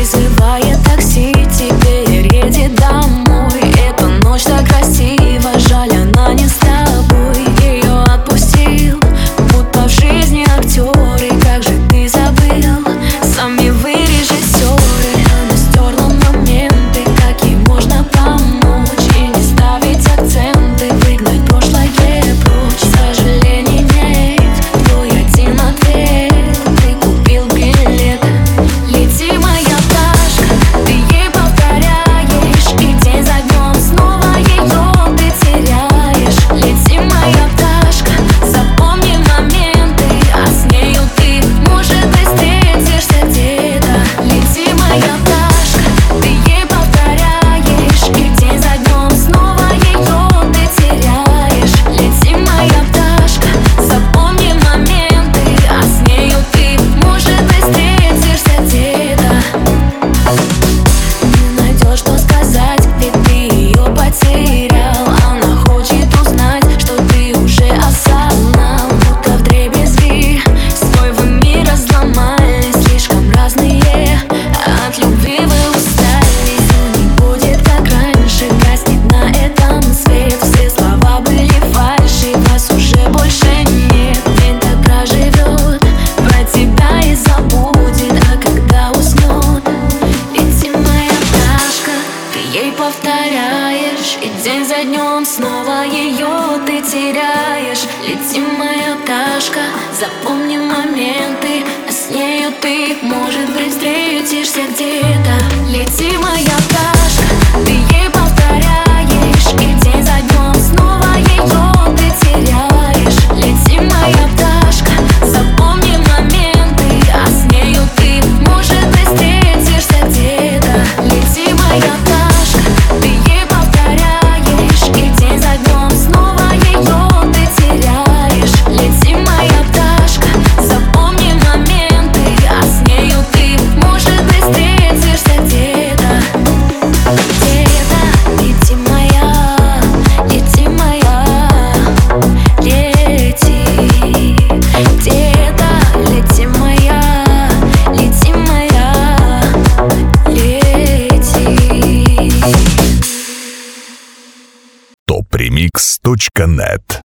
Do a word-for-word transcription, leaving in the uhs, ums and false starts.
Вызывая такси, теперь едет домой. Эта ночь так красива, жаль, она не с тобой. Ее отпустил, будто в жизни актеры. Как же ты забыл, сами вы режиссеры. Она стерла моменты, какие можно помочь. И не ставить акценты, выгнать прошлое прочь. Сожалений нет, твой один ответ. Ты купил билет, лети, моя пташка. Ты ей повторяешь, и день за днем снова ее ты теряешь. Лети, моя пташка, запомни моменты, а с нею ты, может быть, встретишься где-то. Лети, моя пташка, ты ей повторяешь, и день за днем снова ее ты теряешь. Лети, моя пташка, запомни моменты, а с нею ты, может быть, встретишься где-то. Не найдешь, что сказать, ведь ты ее потерял. Она хочет узнать, что ты уже осознал. Будто вдребезги свой вы мир разломали. Слишком разные, от любви вы устали. Всё не будет как раньше, гаснет на этом свет. Все слова были фальши, вас уже больше нет. День так проживет, про тебя и забудет. А когда уснет, лети, моя пташка, ты ей повторяешь, и день за днем снова ее ты теряешь. Лети, моя пташка, запомни моменты, а с нею ты, может быть, встретишься где-то. Лети, моя пташка, ты ей повторяешь, и день за днем снова ее ты теряешь. Лети, моя пташка, запомни моменты, а с нею ты, может быть, встретишься где-то. Лети, моя пташка, ты ей повторяешь, и день за днем снова ее ты теряешь. Лети, моя пташка, запомни моменты, а с нею ты, может быть, встретишься где-то. Где-то, лети, моя, лети, моя, лети. Где-то, лети, моя, лети, моя, лети. топ ремикс точка нет